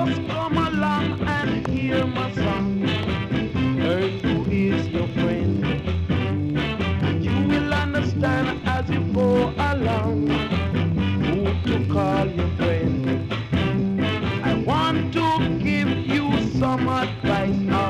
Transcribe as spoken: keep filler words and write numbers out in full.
Just come along and hear my song. Learn who is your friend, and you will understand as you go along who to call your friend. I want to give you some advice.